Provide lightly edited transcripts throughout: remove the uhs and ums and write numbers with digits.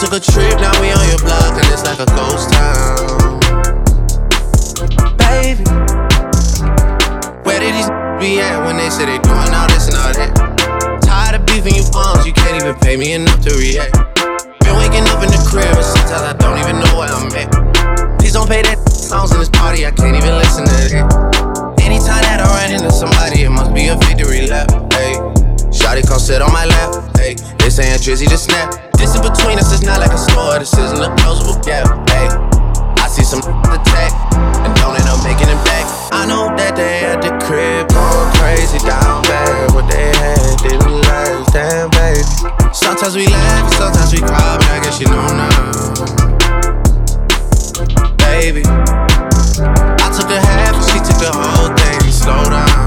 took a trip, now we on your block, and it's like a ghost town. Baby, where did these be at when they say they doing all this and all that? Tired of beefing you bums, you can't even pay me enough to react. Been waking up in the crib, and sometimes I don't even know where I'm at. Please don't pay that songs in this party, I can't even listen to that. Anytime that I run into somebody, it must be a victory lap. Hey, shawty come sit on my lap. Hey, they saying Drizzy just snap. This in between us is not like a store, this isn't a closable gap. Hey, I see some attack and don't end up making it back. I know that they at the crib going crazy down bad. What they had didn't last, damn baby. Sometimes we laugh and sometimes we cry, but I guess you know now. Baby, I took a half and she took the whole thing. Slow down,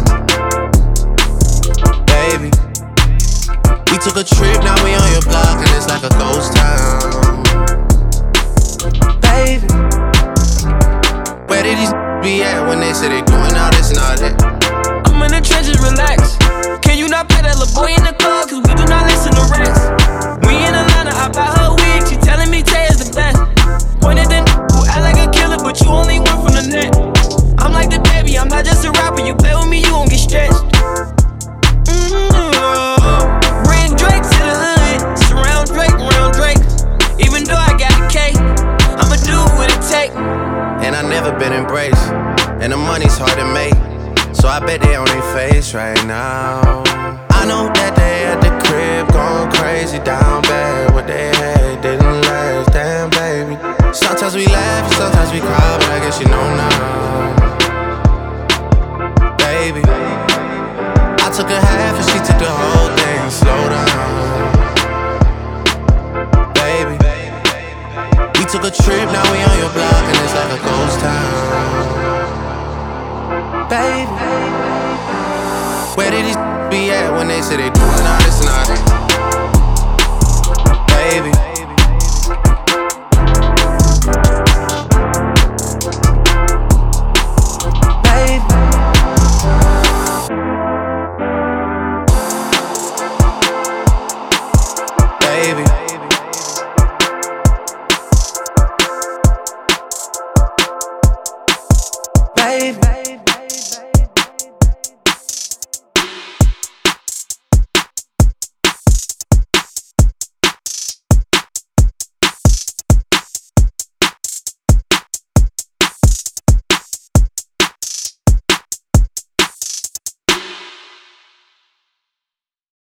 baby. We took a trip, now we on your block, and it's like a ghost town. Baby, where did these be at when they say they doing all this and all that? I'm in the trenches, relax. Can you not play that little boy in the club? Cause we do not listen to rats. We in Atlanta, I buy her wig, she telling me Tay is the best. Pointed the who act like a killer, but you only one from the net. I'm like the baby, I'm not just a rapper. You play with me, you gon' get stretched. Bring Drake to the hood, surround Drake, round Drake. Even though I got a K, I'ma do what it take. And I never been embraced, and the money's hard to make, so I bet they on their face right now. I know that they at the crib going crazy down